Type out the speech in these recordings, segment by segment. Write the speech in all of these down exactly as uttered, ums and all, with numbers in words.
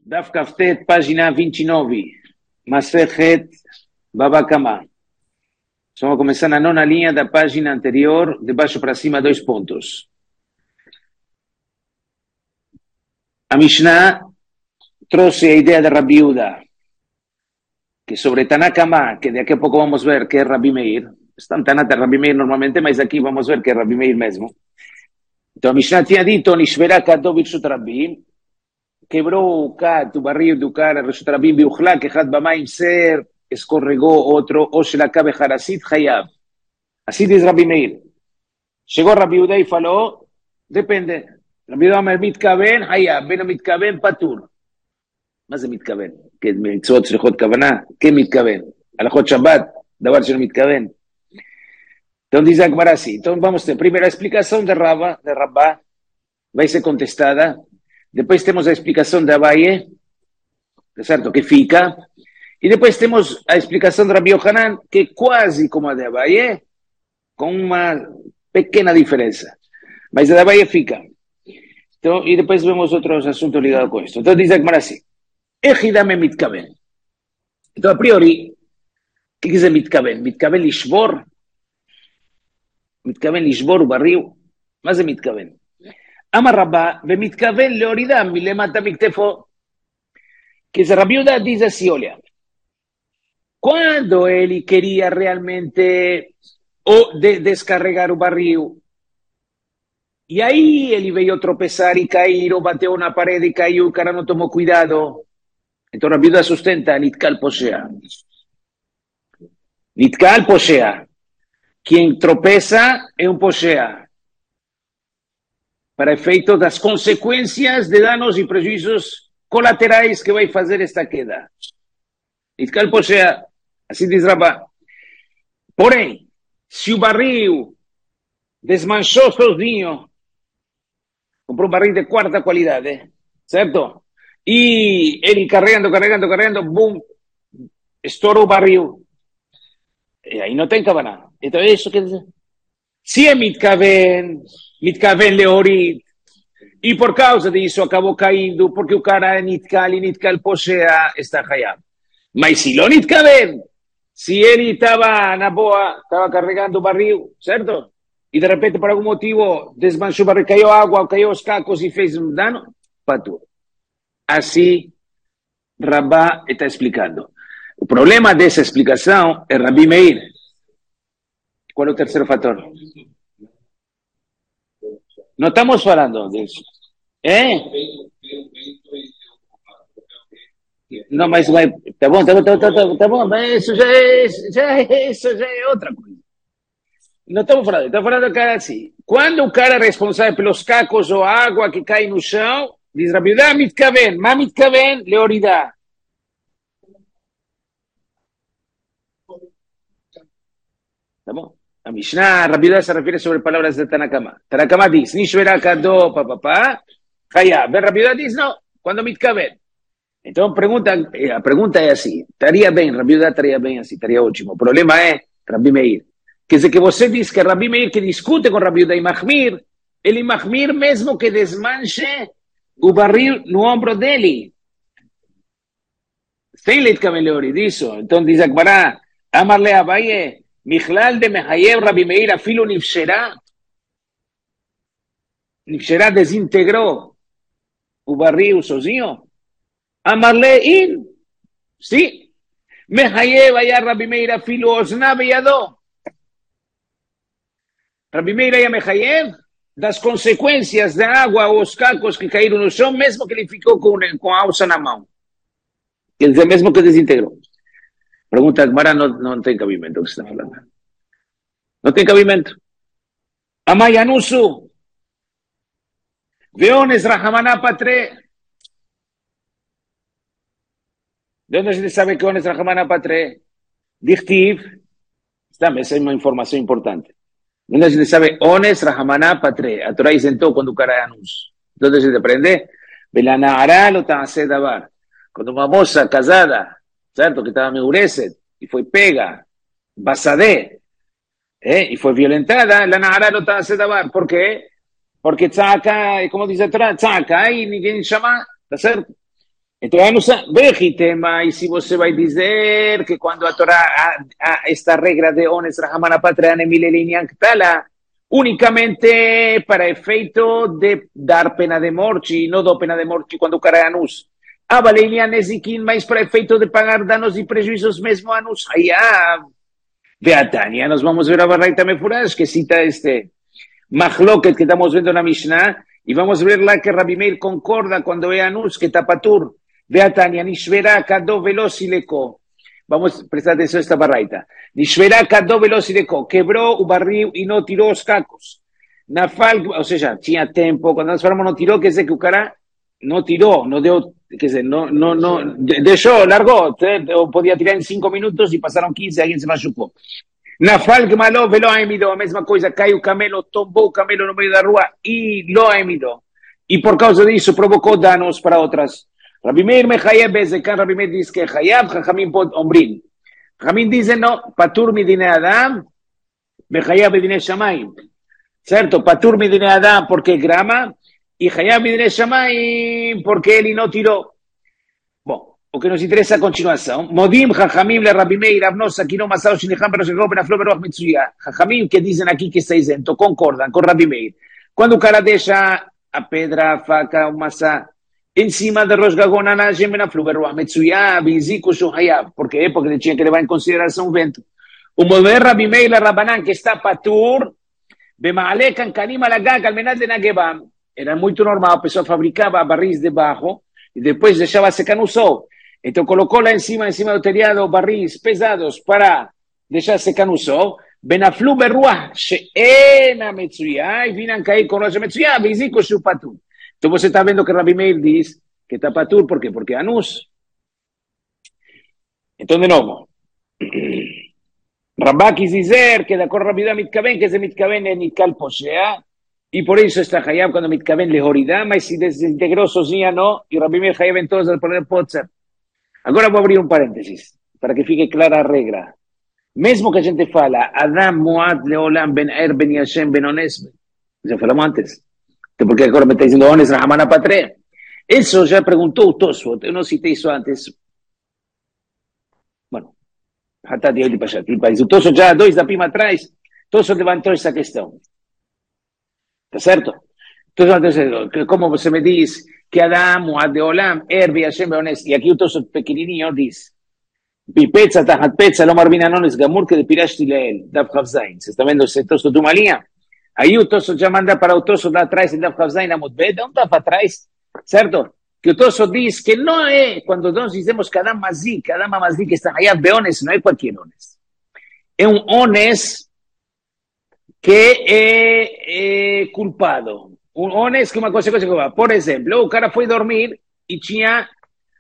Daf Kaftet, página vinte e nove. Masechet Baba Kama. Vamos começar na nona linha da página anterior, de baixo para cima, dois pontos. A Mishnah trouxe a ideia de Rabi Yehuda, que sobre Tanakama, que daqui a pouco vamos ver que é Rabi Meir. Está em Tanata Rabi Meir normalmente, mas aqui vamos ver que é Rabi Meir mesmo. Então a Mishnah tinha dito, Nishverá Kato Birshut Rabbi, quebrou o Kat, o barril do cara, Birshut Rabbi, Biuchla, que Had Bamaim Ser, escorregou outro, ou Shelakabe Harasit, Hayab. Assim diz Rabi Meir. Chegou Rabi Yehuda e falou, depende. Rabi Yehuda Amar Mitkaven, Hayab, Ben Mitkaven, Patur. מה זה מתכוון? מצוות שליחות כוונה? כן מתכוון. הלכות שבת, דבר שלא מתכוון. Então diz a Gemara assim. Então vamos ter primeiro a explicação de Rabba, de Rabba, vai ser contestada. Depois temos a explicação de Abaye, certo? Que fica. E depois temos a explicação de Rabi Yohanan, que é quase como a de Abaye, com uma pequena diferença. Mas a de Abaye fica. Então, e depois vemos outros assuntos ligados com isso. Então diz a Gemara assim. Echidame mitkaven. Então, a priori, o que quer dizer mitkaven? Mitkaven lishbor? Mitkaven lishbor o barril? Mas é mitkaven. Amar Rabba, ve mitkaven leoridam, milemata miktefo. Que se Rabi Yehuda diz assim, olha, quando ele queria realmente ou de descarregar o barril, e aí ele veio tropeçar e cair, ou bateu na parede e caiu, o cara não tomou cuidado. Então, Rabi Yehuda sustenta, Nitkal Poshea. Nitkal Poshea. Quem tropeça é um Poshea. Para efeito das consequências de danos e prejuízos colaterais que vai fazer esta queda. Nitkal Poshea. Assim diz Rabá. Porém, se o barril desmanchou sozinho, comprou um barril de quarta qualidade, certo? E ele carregando, carregando, carregando, bum, estourou o barril. E aí não tem kavaná. Então é isso que quer dizer. Se é mitkaven, mitkaven leorit, e por causa disso acabou caindo, porque o cara é nitkal e nitkal poshea, está hayab. Mas se não mitkaven, se ele estava na boa, estava carregando o barril, certo? E de repente, por algum motivo, desmanchou o barril, caiu água, caiu os cacos e fez um dano, patur. Assim, Rabá está explicando. O problema dessa explicação é Rabi Meir. Qual é o terceiro fator? Não estamos falando disso. É? Não, mas vai. Tá bom, tá bom, tá bom, tá bom, tá bom, mas isso já é, já é, isso já é outra coisa. Não estamos falando, estamos falando do cara assim. Quando o cara é responsável pelos cacos ou a água que cai no chão, diz Rabi Yehuda, mitkaven, ma mitkaven, leoridá. Tá bom? A Mishnah, Rabi Yehuda se refere sobre palavras de Tanakama. Tanakama diz, nishverá kado, papapá, hayab. Rabi Yehuda diz, não, quando mitkaven. Então, pergunta, a pergunta é assim, estaria bem, Rabi Yehuda estaria bem assim, estaria ótimo. O problema é Rabi Meir. Quer dizer que você diz que Rabi Meir que discute com Rabi Yehuda e Mahmir, ele Mahmir mesmo que desmanche o barril no ombro dele. Sem leite cameleori disso. Então diz a Gemara, Amarle Abaye, Michlal de Mehayev Rabi Meir afilo nifsherá. Nifsherá desintegrou o barril sozinho. Amarle in. Sim. Mehayev ayar Rabi Meir afilo osna beyado. Rabi Meir ayar Mehayev das consequências da água ou os cacos que caíram no chão, mesmo que ele ficou com, com a alça na mão. Quer dizer, mesmo que desintegrou. Pergunta, Gemara, não, não tem cabimento o que você está falando. Não tem cabimento. Amayanusu. Veones Rahamaná Patre. De onde a gente sabe que Ones Rahamaná Patre? Dichtiv. Essa é uma informação importante. Onde a gente sabe, Ones, Rahamaná, Patre. A Torá isentou quando o cara é anúncio. Então a gente aprende, Belanahara lo ta'aseh davar. Quando uma moça casada, certo, que estava meureset, e foi pega, basadé, eh, e foi violentada, Lanahara lo ta'aseh davar. Por quê? Porque tzaka, como diz a Torá, tzaka, aí ninguém chama, tá certo? Então, eu não sei, veja, mas se você vai dizer que quando a Torá, a, a, esta regra de ones rahamana patrana milelinian tala, unicamente para efeito de dar pena de morte, não dou pena de morte quando o cara é anus. A valenian nezikin, mas para efeito de pagar danos e prejuízos mesmo anus. Aí, ah, Beatania, nós vamos ver a Barraita Mefurash, que cita este Mahloket que estamos vendo na Mishnah, e vamos ver lá que Rabbi Meir concorda quando é anus, que tapatur. Beatania, Nishverá Kadó Velocileko. Vamos prestar atenção a esta barraita. Nishverá Kadó Velocileko. Quebrou o barril e não tirou os cacos. Na falca, ou seja, tinha tempo. Quando nós falamos não tirou, quer dizer que o cara não tirou, não deu, quer dizer, não, não, não, deixou, largou. Eu podia tirar em cinco minutos e passaram quinze, alguém se machucou. Na falca, mas lo velo a mesma coisa. Caiu o camelo, tombou o camelo no meio da rua e lo emidou. E por causa disso provocou danos para outras. Rabbi Meir Mechayeb Bezekan, Rabbi Meir diz que é Hayab, Chachamim pod Ombrim. Chachamim dizem, não, Patur Midine Adam, Mechayeb Midine Shamayim. Certo? Patur Midine Adam porque é grama, e Hayab Midine Shamayim porque ele não tirou. Bom, o que nos interessa é a continuação. Modim Chachamim le Rabbi Meir, Abnos, aqui não Masao Shinecham, pero chegou na Flor Beroch Mitsuya. Chachamim que dizem aqui que está isento, concordam com Rabbi Meir. Quando o cara deixa a pedra, a faca, o maçã, em cima de Rosh Gagona na Gemena Fluberua, Metsuya, Biziku, Shuhayab, porque é porque ele tinha que levar em consideração o vento. O mover Rabbi Meir Rabanan, que está patur, Bemaale Kankanim Alagak, Almenad de Nagebam, era muito normal, a pessoa fabricava barris de barro e depois deixava secar no sol. Então colocou lá em cima, em cima do telhado, barris pesados para deixar secar no sol. Benaflu Berua, Sheena Metsuya, e vinham cair com Rosh Metsuya, Biziku, Shupatur. Então você está vendo que Rabbi Meir diz que está patur, por quê? Porque é anus. Então, de novo, Rabá quis dizer que de acordo com Rabbi Yehuda mitkaven, que esse mitkaven é nitkal poshea, e por isso está hayab quando mitkaven lehoridá, mas se desintegrou sozinha não, e Rabbi Meir hayab em todas as poder potzer. Agora vou abrir um parênteses, para que fique clara a regra. Mesmo que a gente fala, Adam Moad Leolam Ben Er Ben Yashem Ben Ones, já falamos antes, porque agora me está dizendo Ones Rahamana Patre. Isso já perguntou o Tosfot, eu não citei isso antes. Bueno, Hatá de Oli Pashat, o Tosfot já dois da prima atrás, Tosfot levantou essa questão. Está certo? Então, como você me diz que Adam, o Adeolam, Erbe, Hashem, Beones, e aqui o Tosfot pequenininho diz, Pipetza, Tahat Petza, Lomar Binanones, Gamur, que de Pirashti Leel, Dav Chavzain. Você está vendo esse Tosfot de uma linha? Aí o Tosfot já manda para o Tosfot lá atrás, em Dav Chavzain, Amud Bet, onde está para trás? Certo? Que o Tosfot diz que não é, quando nós dizemos que Adam Mazik, que Adam Mazik está Hayab Beones, não é qualquer Ones. É um Ones que é, é culpado. Um Ones que é uma consequência culpada. Por exemplo, o cara foi dormir e tinha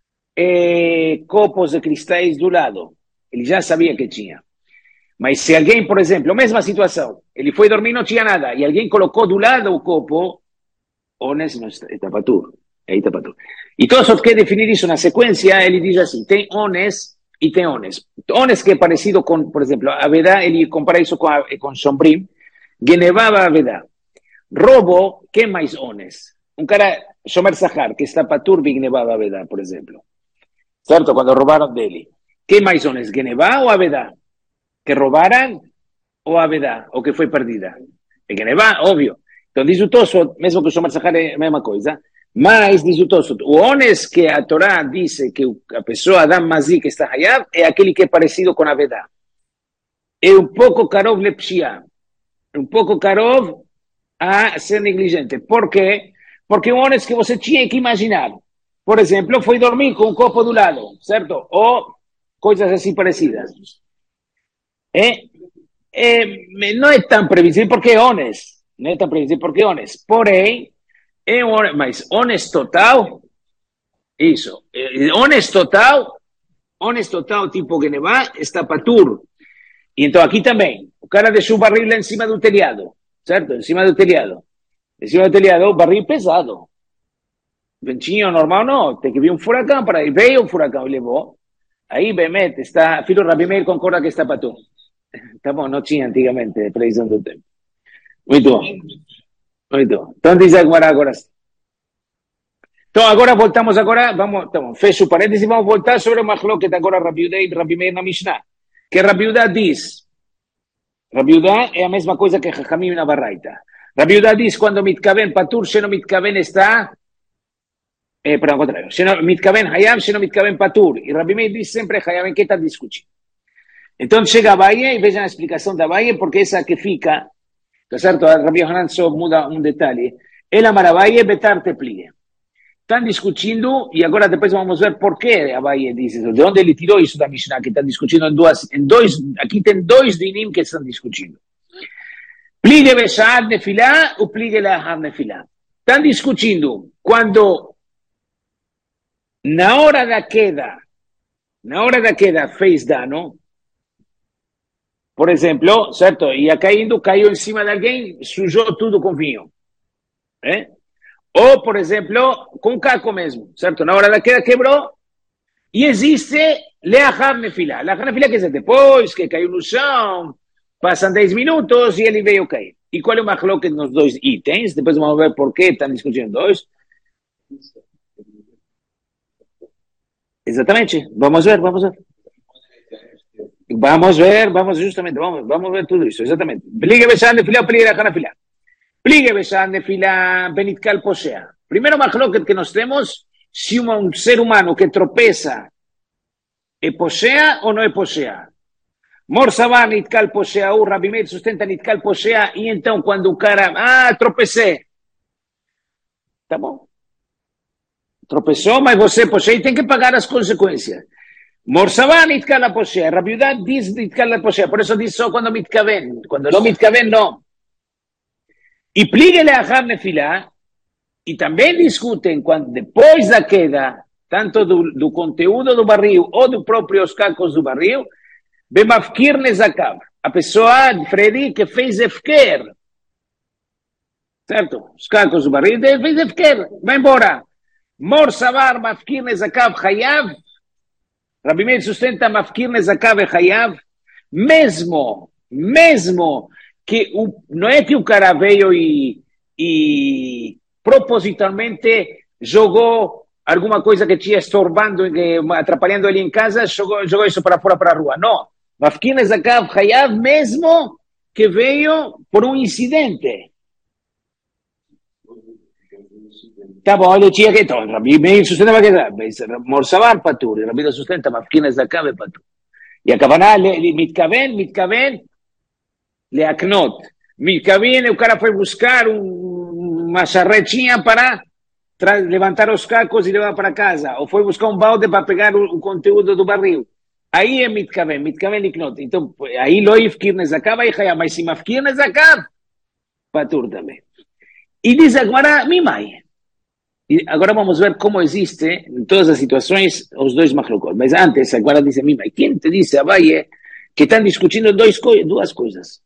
eh, copos de cristais do lado. Ele já sabia que tinha. Mas se alguém, por exemplo, mesma situação, ele foi dormir e não tinha nada, e alguém colocou do lado o copo, Ones não está, está patur. Aí está patur. E Tosfot quer definir isso na sequência, ele diz assim, tem Ones e tem Ones. Ones que é parecido com, por exemplo, a Avedá, ele compara isso com, a, com Shombrim, Genevava Avedá. Robo, que é mais Ones? Um cara, Shomer Sahar, que está patur, Genevava Avedá, por exemplo. Certo? Quando roubaram dele. Que mais Ones? Genevá ou Avedá? Que roubaram ou Avedá? Ou que foi perdida? É Genevá, óbvio. Então diz o Tosfot, mesmo que o Shomer Sahar é a mesma coisa, mas diz o Tosfot, o Ones que a Torá diz que a pessoa Adam Mazik está hayab é aquele que é parecido com Avedá. É um pouco karov lepshia. Um pouco karov a ser negligente. Por quê? Porque é um Ones que você tinha que imaginar. Por exemplo, foi dormir com um copo do lado, certo? Ou coisas assim parecidas. É, é, não é tão previsível porque é Ones. Não é tão previsível porque é Ones. Porém, é um Ones, mas Ones total, isso. É, Ones total, Ones total tipo Genevá, está patur. E então aqui também, o cara deixou o barril lá em cima do telhado, certo? Em cima do telhado. Em cima do telhado, o barril pesado. Ventinho normal não, tem que vir um furacão para ir. Veio um furacão e levou. Aí, Bemet, está, filho Rabbi Meir concorda que está patur. Tá bom, não tinha antigamente previsão do tempo. Muito bom. Muito bom. Então diz agora, agora. Então, agora voltamos agora, vamos, então, fecho o parênteses e vamos voltar sobre o Mahloket agora Rabi Yehuda e Rabi Meir na Mishnah. Que Rabi Yehuda diz, Rabi Yehuda é a mesma coisa que Chachamim na Baraita. Rabi Yehuda diz, quando mitkaven patur, sheno mitkaven está, eh, perdão, ao contrário, sheno mitkaven hayam, sheno mitkaven patur. E Rabi Meir diz sempre hayam, em que está discutindo. Então chega a Abaye e vejam a explicação da Abaye, porque essa que fica, tá certo? Rabi Yohanan só muda um detalhe. Ela marabaye betar te pligue. Estão discutindo, e agora depois vamos ver por que Abaye diz isso, de onde ele tirou isso da Mishnah, que está discutindo em duas, em dois, aqui tem dois dinim que estão discutindo. Pligue beshad nefilá ou pligue lahar nefilá. Estão discutindo quando, na hora da queda, na hora da queda fez dano, por exemplo, certo? Ia caindo, caiu em cima de alguém, sujou tudo com vinho. Eh? Ou, por exemplo, com caco mesmo, certo? Na hora da queda quebrou. E existe leachar nefilá. Leachar nefilá quer dizer depois que caiu no chão, passam dez minutos e ele veio cair. E qual é o machloket nos dois itens? Depois vamos ver por que estão discutindo dois. Exatamente. Vamos ver, vamos ver. Vamos ver, vamos justamente, vamos, vamos ver tudo isso, exatamente. Pligue beshad nefilá, pligue leachar nefilá. Pligue beshad nefilá, benitkal posea. Primeiro machloket que nós temos, se um, um ser humano que tropeça é posea ou não é posea. Morsavar nitkal posea, o Rabi Meir sustenta nitkal posea, e então quando o cara, ah, tropecei. Tá bom. Tropeçou, mas você posea e tem que pagar as consequências. Morsavar nitkal posea. Rabi Yehuda diz nitkal posea, por isso diz só quando mitkaven. Quando não mitkaven, não. E pligue leachar nefilá, e também discutem quando depois da queda, tanto do, do conteúdo do barril ou dos próprios cacos do barril, bemafkir nezakav. A pessoa, Freddy, que fez efker. Certo? Os cacos do barril, fez efker. Vai embora. Mor savar mafkir nezakav hayav. Rabi Meir sustenta mafkir nezakav hayav. Mesmo, mesmo que o, não é que o cara veio e, e propositalmente jogou alguma coisa que tinha estorbando, atrapalhando ele em casa, jogou, jogou isso para fora, para a rua. Não. Mafkir nezakav hayav, mesmo que veio por um incidente. Tá bom, ele tinha que... Então, Rabi Meir sustenta que morsavar patur, Rabi Meir sustenta mafkir nezakav e patur. E a Kavaná, mitkaven, mitkaven, leaknot. Mitkaven, o cara foi buscar um, uma charretinha para levantar os cacos e levar para casa. Ou foi buscar um balde para pegar o, o conteúdo do barril. Aí é mitkaven, mitkaven liknot. Então, aí lo ifkir nezakav, aí hayam. Mas se mafkir nezakav, patur também. E diz agora, mimai. E agora vamos ver como existe, em todas as situações, os dois machlokot. Mas antes, agora diz mimai. Quem te disse, Abaye, que estão discutindo dois, duas coisas?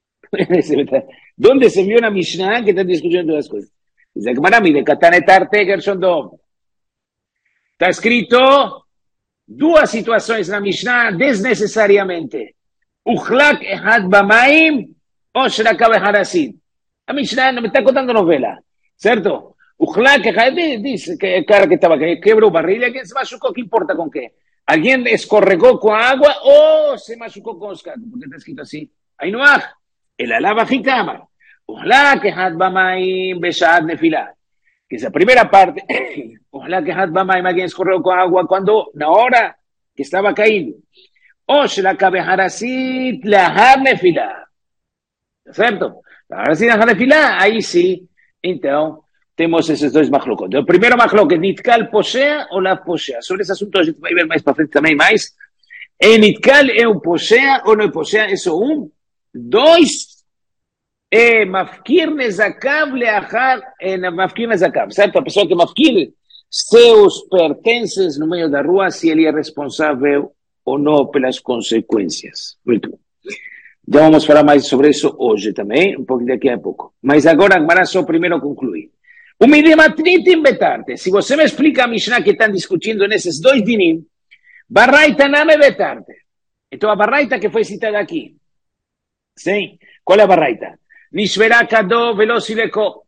¿Dónde se vio una Mishnah que están discutiendo duas coisas? Dice que para mí, de Katanetar Tegerson Dom. Está escrito duas situações na Mishnah desnecessariamente. Uchlak ehad bamaim o shrakav harasid. A Mishnah não me está contando novela, certo? Uchlak ehad, diz que o cara que estava quebrou barriga, alguém se machucou, que importa com quê? Alguém escorregou com a água ou se machucou com os cacos, porque está escrito assim. Aí não há. El alaba jicama. Ojalá que had bamaim beshad nefilá. Que esa primera parte, ojalá que had bamaim alguien escorreu con agua cuando, na hora que estaba cayendo. O shela kabeharasit lahar nefilá. ¿Cierto? Laharasit lahar nefilá, ahí sí. Então, temos esses dois machlokot. O primeiro machlokot, nitkal posea ou la posea. Sobre esse assunto a gente vai ver mais para frente também mais. E nitkal é um posea ou não é posea? Isso um. Dois, é mafkir nezakav leachar, é mafkir nezakav, certo? A pessoa que mafkir seus pertences no meio da rua, se ele é responsável ou não pelas consequências. Muito bom. Já vamos falar mais sobre isso hoje também, um pouco daqui a pouco. Mas agora, agora só primeiro concluir. O midimatritim betarte. Se você me explica a Mishnah que estão discutindo nesses dois dinim, barraita name betarte. Então a barraita que foi citada aqui, sim? Qual é a barraita? Nishvera kado velocileko.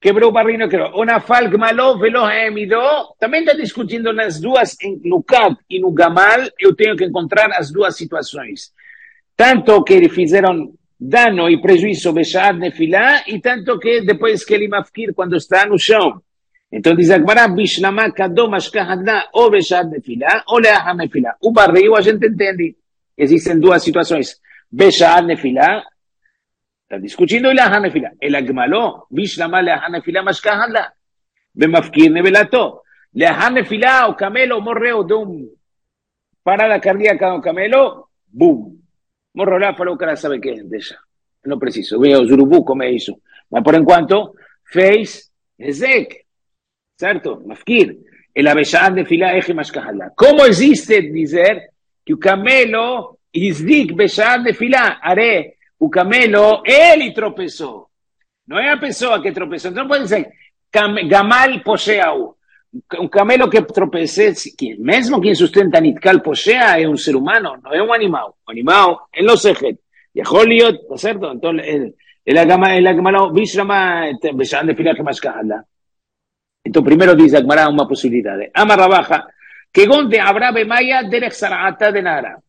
quebrou o barril, não quebrou. O nafal gmaló velo ha'emidó. Também está discutindo nas duas, no Cab e no Gamal, eu tenho que encontrar as duas situações. Tanto que fizeram dano e prejuízo Beshaat Nefilá, e tanto que depois que ele mafkir quando está no chão. Então diz a Gemara, Bishlama Kadó Mashkahadá, ou Beshaat Nefilá, ou Leaham Nefilá. O barril a gente entende. Existem duas situações. Beshaat Nefilá, está discutindo e Leaham Nefilá. El Agmaló, Bishlama Leaham Nefilá Mashkahadá. Bemafkir Nevelató. Leaham Nefilá, o camelo morreu de um parada cardíaca do camelo, boom. Morreu lá, falou que ela sabe que é, deixa. Não preciso. Veio os urubu como é isso. Mas por enquanto, fez Ezek. Certo? Mafkir. El Abeshad de Filá Eje Mashkahalá. Como existe dizer que o camelo Izdik Beshad de Filá? Are, o camelo, ele tropeçou. Não é a pessoa que tropeçou. Então pode dizer, Gamal Poseau. Um camelo que tropece, mesmo quem sustenta Nitkal Poshea é um ser humano, não é um animal. Um animal, ele não se rede. E Joliot, ¿está certo? Então, ele agmaló, Bishrama, Beshan de Filá que mais carrada. Então, primeiro diz Agmará uma possibilidade. Amarra baja, que onde habrá bemaya derech sarata de nara.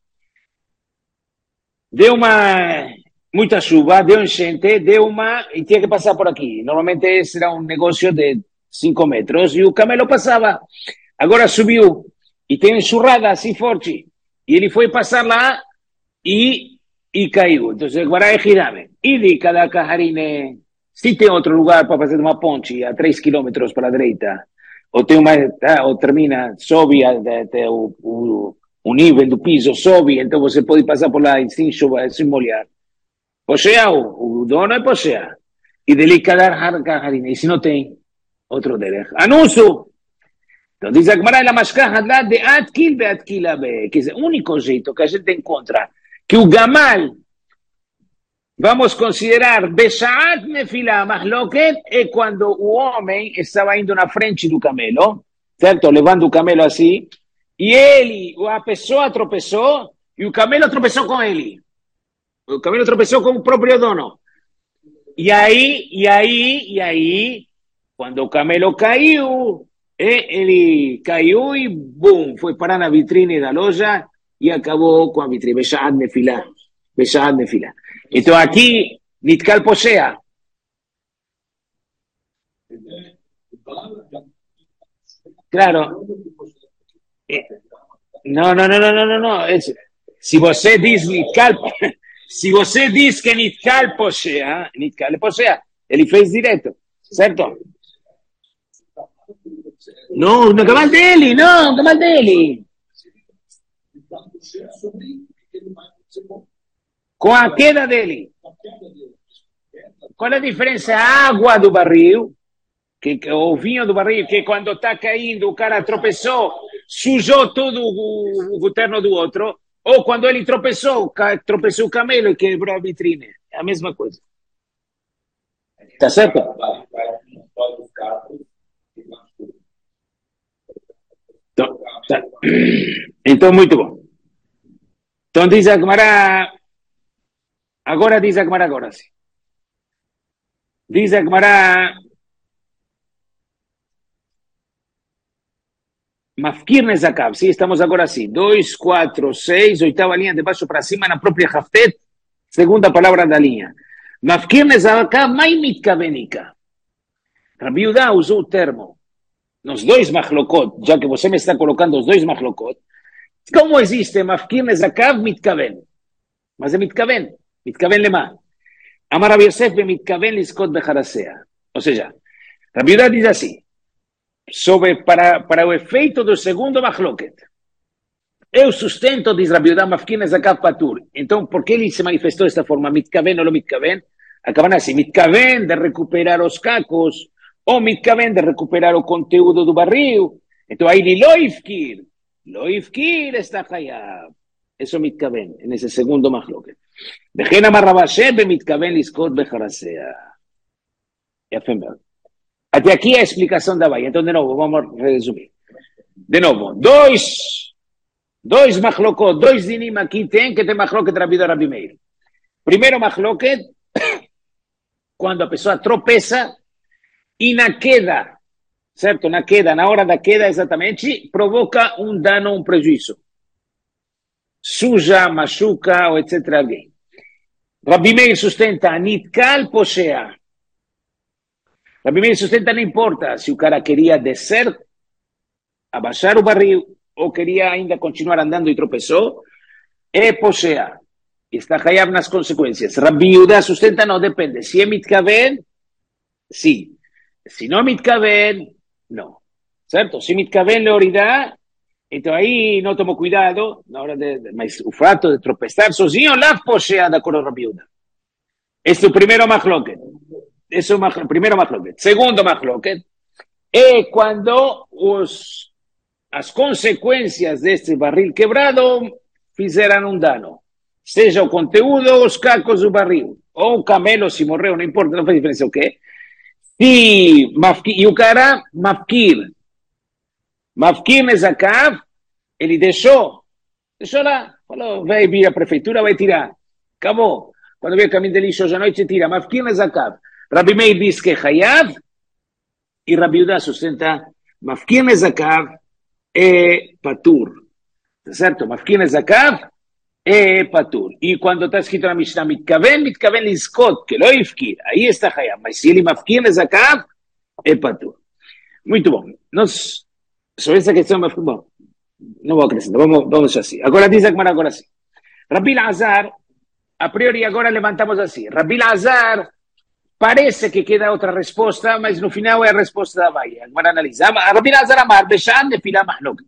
Deu uma, muita chuva, deu enchente, deu uma, e tinha que passar por aqui. Normalmente esse era um negócio de cinco metros, e o camelo passava. Agora subiu, e tem enxurrada assim forte. E ele foi passar lá, e, e caiu. Então, agora é girame. E de cada cajarine, se tem outro lugar para fazer uma ponte a três quilômetros para a direita, ou, tem uma, ou termina, sobe até o, o, o nível do piso, sobe, então você pode passar por lá sem chover, sem molhar. Poxea, o, o dono é poxea. E dele cada cajarine. E se não tem, outro derech. Anúncio! Então diz a Gemara, la mashkahadá de atkil be atkila be, que é o único jeito que a gente encontra que o gamal, vamos considerar Beshaat Nefilá Mahloket, é quando o homem estava indo na frente do camelo, certo? Levando o camelo assim, e ele, a pessoa tropeçou, e o camelo tropeçou com ele. O camelo tropeçou com o próprio dono. E aí, e aí, e aí, quando o camelo caiu, ele caiu e, bum, foi parar na vitrine da loja e acabou com a vitrine. Beshaat Nefilá. Beshaat Nefilá. Então aqui, Nitkal Poshea. Claro. Não, não, não, não, não, não, não. Se você diz Nitkal, se você diz que Nitkal Poshea, Nitkal Poshea, ele fez direto, certo? Não, no camal dele, não, no camal dele. Com a queda dele. Qual é a diferença? A água do barril, que, o vinho do barril, que quando está caindo o cara tropeçou, sujou todo o, o terno do outro, ou quando ele tropeçou, tropeçou o camelo e quebrou a vitrine. É a mesma coisa. Tá certo? Então, tá. Então, muito bom. Então diz a Gemara, agora diz a Gemara, agora sim. Diz a Gemara, Mafkir Nezakav, sim, estamos agora assim, dois, quatro, seis, oitava linha de baixo para cima na própria Haftet, segunda palavra da linha. Mafkir Nezakav, mai mitkavenika. Rabi Yudá usou o termo, nos dois machlokot, já que você me está colocando os dois machlokot, como existe Mafkir Nezakav mitkaven? Mas é mitkaven, mitkaven lema. Amar Rabi Yosef be mitkaven liskot becharasea. Ou seja, Rabi Yudá diz assim, sobre, para, para o efeito do segundo machloket. Eu sustento, diz Rabi Yudá, Mafkir Nezakav patur. Então, por que ele se manifestou desta forma? Mitkaven ou não mitkaven? Acaban assim, mitkaven de recuperar os cacos, ou mitkaven de recuperar o conteúdo do barril. Então, aí ele loifkir. Loifkir está hayab. Eso mitkaven, nesse segundo machloket. Vejen amar Rabashe be mitkaven liskot becharasea. Yafem מאוד. Até aqui é a explicação da Baia. Então, de novo, vamos resumir. De novo, dois, dois machlokot, dois dinim aqui tem que ter machloket Rabi Yudá Rabi Meir. Primeiro machloket, quando a pessoa tropeça y na queda, certo? Na queda, na hora da queda exatamente, provoca un danno, un prejuízo. Suja, machuca, ou etcétera alguém. Rabbi Meir sustenta, nitkal posea. Rabbi Meir sustenta, não importa se o cara queria descer, abaixar o barril, ou queria ainda continuar andando e tropeçou, é posea. Está hayav nas consequências. Rabbi Yehuda sustenta, não, depende. Se é mitkaven, sim. Se não mitkaven, não. Certo? Se mitkaven leoridá, então aí não tomou cuidado, na hora de, de, mas o fato de tropeçar sozinho, lá posea de acordo com Rabbi Yehuda. Este é o primeiro machloket. Esse é o primeiro machloket. Segundo machloket é quando os, as consequências deste barril quebrado fizeram um dano. Seja o conteúdo ou os cacos do barril. Ou o camelo, se morreu, não importa, não faz diferença o quê. E, e o cara, mafkir. Mafkir Nezakav, ele deixou. Deixou lá. Falou, vai vir a prefeitura, vai tirar. Acabou. Quando vem o caminho de lixo hoje à noite, tira. Mafkir Nezakav. Rabbi Meir diz que é Hayav. E Rabbi Yehuda sustenta. Mafkir Nezakav é Patur. Certo? Mafkir Nezakav é Patur. E quando está escrito na Mishnah, Mitkaven, Mitkaven Liskot, que lo ifkir. Aí está Hayav. Mas se ele Mafkir Nezakav, é Patur. Muito bom. Nós, sobre essa questão, bom, não vou acrescentar. Vamos, vamos assim. Agora diz a Gemara agora assim. Rabbi Lazar, a priori agora levantamos assim. Rabbi Lazar, parece que queda outra resposta, mas no final é a resposta da Abaye. A Gemara analisa. Rabbi Lazar amar, Beshan nefila mahlok.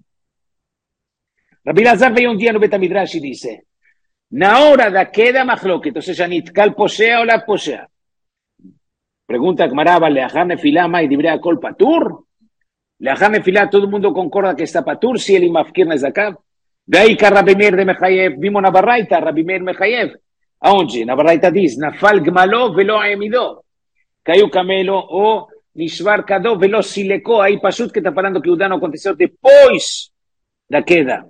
Rabbi Lazar veio um dia no Betamidrash e disse, na hora da queda mahloket, ou seja, nitkal posea ou la posea. Pergunta a Gemara, leachar nefila mai divrei kol patur? Leachar nefila, todo mundo concorda que está patur, si ele mafkir nezakav? Daí que Rabbi Meir de Mechayev, vimos na Baraita, Rabbi Meir Mechayev. Aonde? Na Baraita diz, nafal gmalo velo aemido. Caiu o camelo, ou nishvar kado velo silecó. Aí Pashut que está falando que o dano aconteceu depois da queda.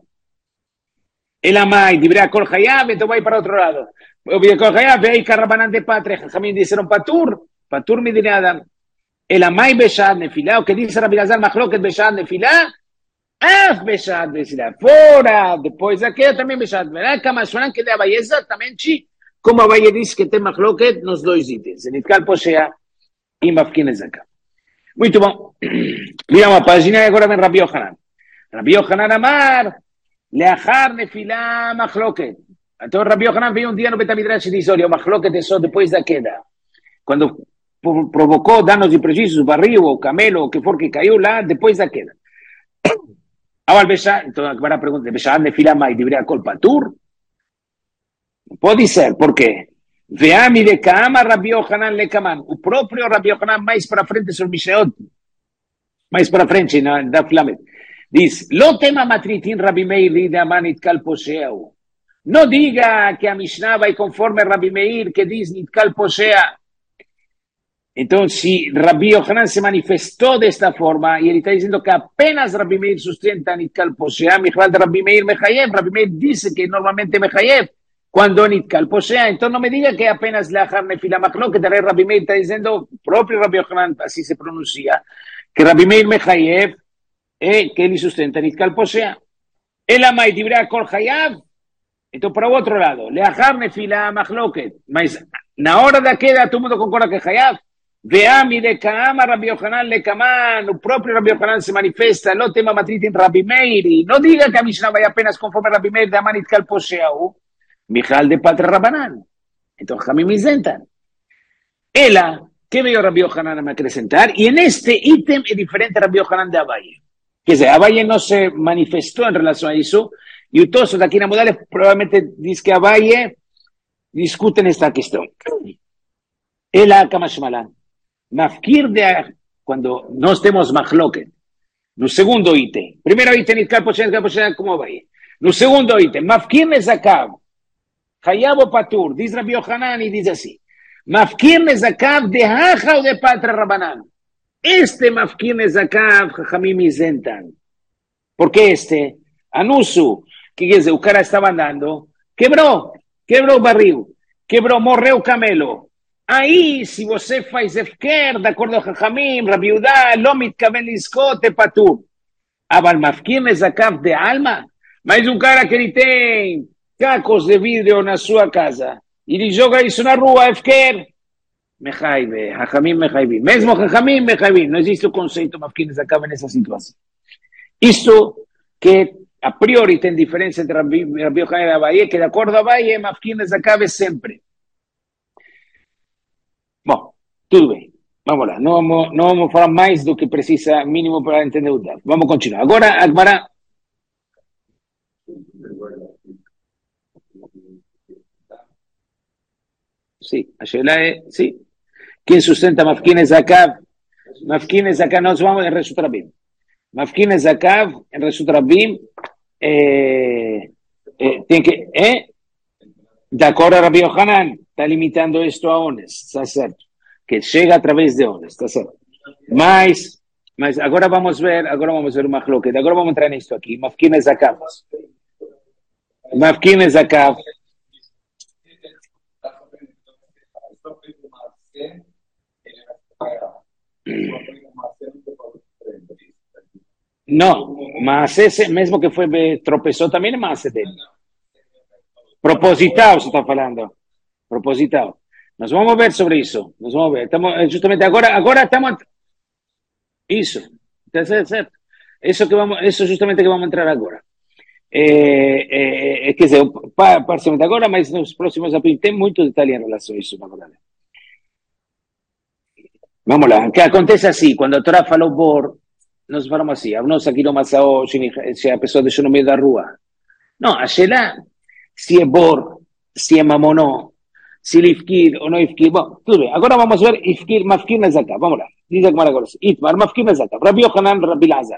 Ela mai, divrei kol hayav, então vai para outro lado. O kol hayav, aí Karabanan de Patre, Jamim disseram patur, patur me direi Adam. Ela mai beshad nefilá, o que diz Rabbi Lazar machloket beshad nefilá, af beshad nefilá, fora, depois da queda também beshad nefilá, Kamash que de Abaye exatamente como Abaye diz que tem machloket nos dois itens, nitkal posea e mafkin nezakav. Muito bom. Viramos a página e agora vem Rabbi Yohanan. Rabbi Yohanan amar, leachar nefilá machloket. Então Rabbi Yohanan veio um dia no Betamidrash e diz, olha, o machloket é só depois da queda. Quando provocou danos e prejuízos, o barril, o camelo, o que for que caiu lá, depois da queda. Agora, Besha, então agora a pergunta, Besha nefilá mai divrei kol patur? Pode ser, por quê? Veami de Kaama Rabbi Yohanan lekaman. O próprio Rabbi Yohanan mais para frente sobre Mishnayot, mais para frente na da Flamet, diz: "Lo tema matritin Rabbi Meir de Amanit kal poseu." Não diga que a Mishnah vai conforme Rabbi Meir que diz nitkal posea. Então, se Rabbi Yohanan se manifestou desta forma e ele está dizendo que apenas Rabbi Meir sustenta nitkal posea, Michal de Rabbi Meir mechayev. Rabbi Meir disse que normalmente mechayev quando nitkal posea. Então, não me diga que é apenas leachar nefila machlok, que também Rabbi Meir está dizendo, o próprio Rabbi Yohanan assim se pronuncia, que Rabbi Meir mechayev é que ele sustenta nitkal posea. Ela mai divrei kol hayav. Então, para o outro lado, leachar nefila machloket, mas na hora da queda todo mundo concorda que é hayav. Veami de Kaama Rabbi Yohanan lekaman, o próprio Rabbi Yohanan se manifesta, lo tema matritin Rabbi Meir, não diga que a Mishnah vai apenas conforme Rabbi Meir de Amanit kal poseu, Michal de Patra Rabanan. Então, Jamim isentan. Ela, que veio Rabbi Yohanan a acrescentar, e neste ítem é diferente Rabbi Yohanan de Abaye. Quer dizer, Abaye não se manifestou em relação a isso, e o Tosso daqui na Modales provavelmente diz que Abaye discute nesta questão. Ela, Kamashmalan. Mafkir de, quando nós temos machloket, no segundo item, primeiro item, nitkal posea, nitkal posea, como vai? No segundo item, mafkir nezakav, hayav o patur, diz Rabbi Yohanan e diz assim, mafkir nezakav de hacha ou de patra rabanan. Este mafkir nezakav, chachamim isentan. Porque este, anuso, que quer dizer, o cara estava andando, quebrou, quebrou o barril, quebrou, morreu o camelo. Aí, se você faz efker, de acordo com Hamim, Rabi Yehuda, lo mitkaven liskot, é patur. Aval mafkir nezakav de alma, mas um cara que ele tem cacos de vidro na sua casa, e ele joga isso na rua, efker, mechaive, Hamim mechaive. Mesmo Hamim mechaive, não existe o conceito mafkir nezakav nessa situação. Isto que a priori tem diferença entre Rabi Yochanan e Abaye, que de acordo a Abaye, mafkir nezakav sempre. Bom, tudo bem. Vamos lá, não vamos, não vamos falar mais do que precisa, mínimo para entender o dado. Vamos continuar. Agora, Agmará. Sim, a Sheila é, sim. Quem sustenta Mafkin Zakav? Mafkin Zakav, nós vamos em Reshut Rabim. Mafkin Zakav, em Reshut Rabim, é, é, tem que, é, de acordo a Rabi Yochanan, está limitando isto a ones, está certo? Que chega através de ones, está certo? Mas, mas agora vamos ver, agora vamos ver uma cloqueta, agora vamos entrar nisto aqui. Mafkin Zakav. Mafkin Zakav. No, mas ese mesmo que foi tropeçou também é massa dele. Proposital, você está falando. Proposital. Nós vamos ver sobre isso. Nós vamos ver. Estamos, justamente agora, agora estamos. Isso. Certo, certo. Isso que vamos, isso justamente que vamos entrar agora. É, é, é, quer dizer, parcialmente agora, mas nos próximos capítulos tem muito detalhe em relação a isso, na verdade. Vamos lá. O que acontece assim, quando a Torá falou bor, nós falamos assim, nós aqui no Massaó, se a pessoa deixou no meio da rua. Não, a Sheila, se é bor, se é mamonó, se ele ifkir ou não ifkir. Bom, tudo bem. Agora vamos ver ifkir, mafkir na zakah. Vamos lá. Diz agora agora. Itmar, mafkir na zakah. Rabi Yochanan, Rabi Lazar.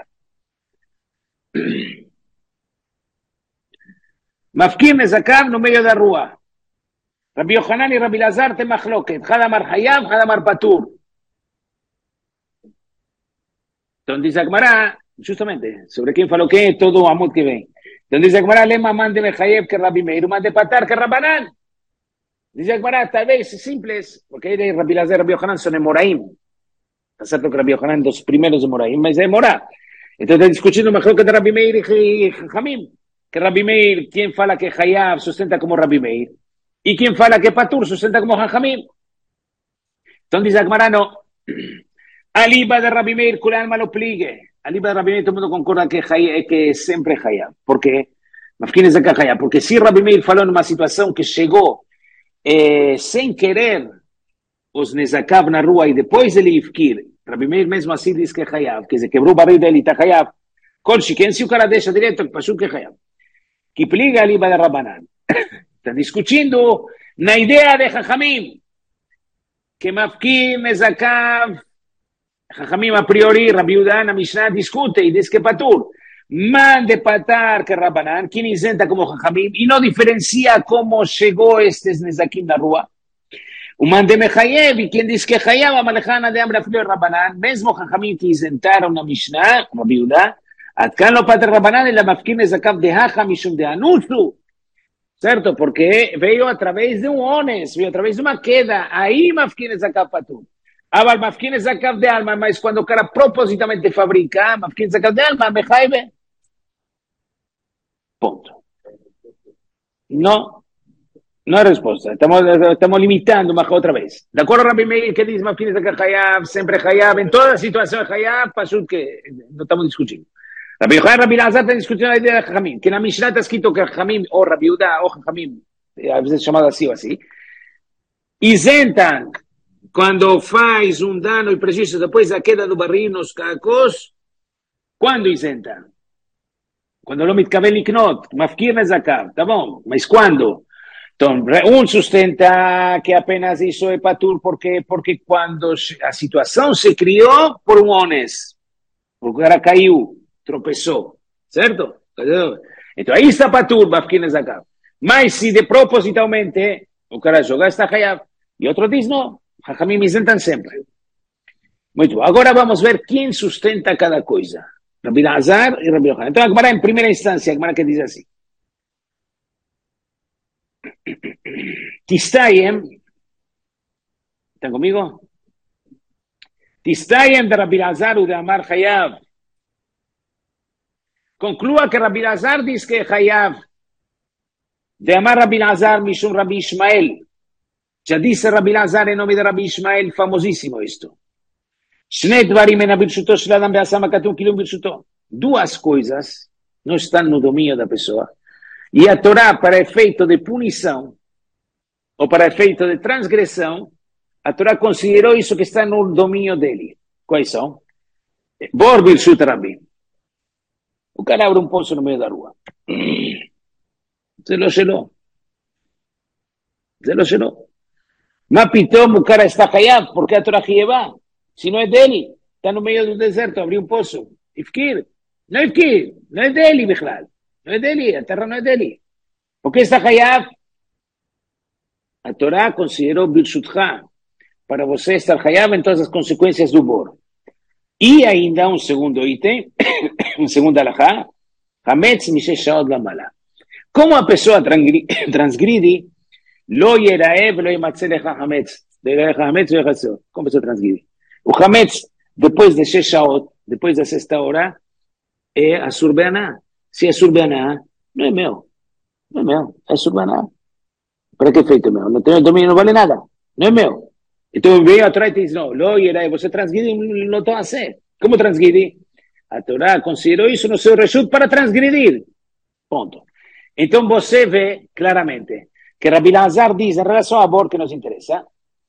Mafkir na zakah no meio da rua. Rabi Yochanan e Rabi Lazar tem machloket. Hadamar hayav, hadamar patur. Então diz a Gemara, justamente, sobre quem falou que é todo o amor que vem. Então diz a Gemara, lema mande mechayev que Rabi Meir, mande patar que Rabanan. Diz a Gemara, talvez simples, porque aí Rabi Lazar e Rabi Yochanan são em Moraim. Está certo que Rabi Yochanan é dos primeiros de Moraim, mas é Morá. Então está discutindo mejor que Rabi Meir e Hamim. Que Rabi Meir, quem fala que Hayav sustenta como Rabi Meir, e quem fala que Patur sustenta como Hamim. Então diz a Gemara, não. Aliba de Rabi Meir, cuya alma lo pligue. Aliba de Rabi Meir, todo el mundo concorda que, que sempre é Hayab. ¿Por qué? Mafkines de Hayab. Porque si Rabi Meir falou numa situação que chegou eh, sem querer os Nezakav na rua e depois ele ifkir, Rabi Meir mesmo assim diz que é Hayab. Quer dizer, quebrou o barril dele e está Hayab. Kol shiken, se o cara deixa direto, que passou que é Hayab. Que pliga Aliba de Rabanan. Está discutindo na ideia de Chachamim. Que Mafkin, Nezakav, Jajamim a priori, Rabi Yehuda na Mishnah discute e diz que patur. Mande patar que Rabanan, quien isenta como Jajamim, e não diferencia como chegou estes nezakim na rua. O mande mechayev, e quem diz que Hayav, a malechana de Amra Filho Rabanan, mesmo Jajamim que isentaram na Mishnah, Rabi Yehuda, atkan lo patar Rabanan, e la mafkin nezakav de Haja, mishum de Anusu. Certo? Porque veio através de um ones, veio através de uma queda. Aí mafkin nezakav patur. Aval mafkin zakav de alma, mas quando o cara propositalmente fabrica, mafkin zakav de alma, mechaive. Ponto. No, no hay respuesta. Estamos, estamos limitando más otra vez. De acuerdo a Rabbi Meir, que dice mafkin zakav hayab, siempre hayab, en toda situación hayab, pasó que no estamos discutiendo. Rabbi Yochanan, Rabbi Lazar están discutiendo la idea de Jajamim, que en la Mishnah está escrito que Jajamim, o Rabbi Yehuda, o Jajamim, a veces llamado así o así, isentan quando faz um dano e prejuízo depois da queda do barril nos cacos, quando isenta? Quando lo mitkaven liknot, mafkir nezakav, tá bom, mas quando? Então, um sustenta que apenas isso é patur, porque, porque quando a situação se criou por um ones, porque o cara caiu, tropeçou, certo? Então, aí está patur, mafkir nezakav. Mas se de propositalmente o cara joga, está hayav. E outro diz não. Jajamim isentam sempre. Muito bom. Agora vamos ver quem sustenta cada coisa. Rabi Lazar e Rabi Yochanan. Então, a Gemara, em primeira instância, a Gemara que diz assim. Kistayem, ¿Están conmigo? Tistayem de Rabbi Lazar de Amar Hayav. Conclúa que Rabbi Lazar dice que Hayav. De Amar Rabbi Lazar, Mishum Rabbi Ishmael. Ya dice Rabbi Lazar en nombre de Rabbi Ishmael, famosísimo esto. Duas coisas não estão no domínio da pessoa. E a Torá, para efeito de punição, ou para efeito de transgressão, a Torá considerou isso que está no domínio dele. Quais são? Bor Birshut Rabbi. O cara abre um poço no meio da rua. Zelou, zelou. Zelou, zelou. Mas pitom, o cara está caiado, porque a Torá Hievá. Se não é dele, está no meio do deserto, abriu um poço. Ifkir. Não é Ifkir. Não é dele, Bichlal. Não é dele, a terra não é dele. Porque está caiado. A Torá considerou Birshutcha para você estar caiado em todas as consequências do bor. E ainda um segundo item, um segundo alahá, Hametz Mishesh Shaot Lamala. Como a pessoa transgride, Lo Yeraev Lo Yimatze Lecha Hametz. Lecha Hametz Lo Yimatze. Como a pessoa transgride? O Hametz, depois de Shesh Shaot, depois da sexta hora, é a surbeaná. Se é surbeaná, não é meu. Não é meu, é surbeaná. Para que feito meu? Não tem domínio, não vale nada. Não é meu. Então veio atrás e diz, não, Lo Yeraev, você transgride, não estou a ser. Como transgride? A Torá considerou isso no seu reshut para transgredir. Ponto. Então você vê claramente que Rabbi Lazar diz em relação a bor que nos interessa,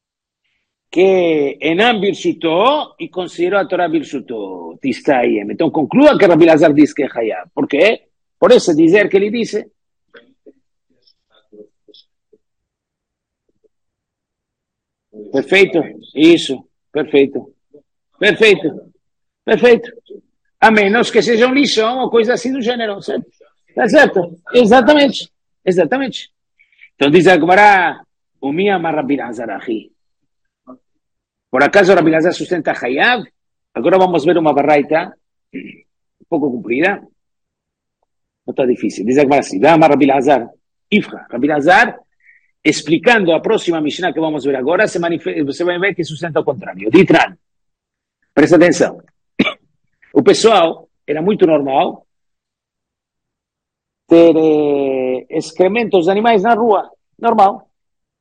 que Enam Birshuto e considerou a Torá Birshuto, Tistayem. Então conclua que Rabbi Lazar diz que é Hayab. Por quê? Por esse dizer que ele disse. Perfeito. Isso. Perfeito. Perfeito. Perfeito. A menos que seja um lixão ou coisa assim do gênero, certo? Tá certo? Exatamente. Exatamente. Então diz agora, o minha Rabbi Lazar aqui. Por acaso Rabbi Lazar sustenta Hayav? Agora vamos ver uma barraita um pouco comprida. Não está difícil. Diz agora assim, Dama Rabbi Lazar, Ifra, Rabbi Lazar, explicando a próxima Mishnah que vamos ver agora, se você vai ver que sustenta o contrário. Ditran, presta atenção. O pessoal era muito normal ter eh, excrementos de animais na rua. Normal.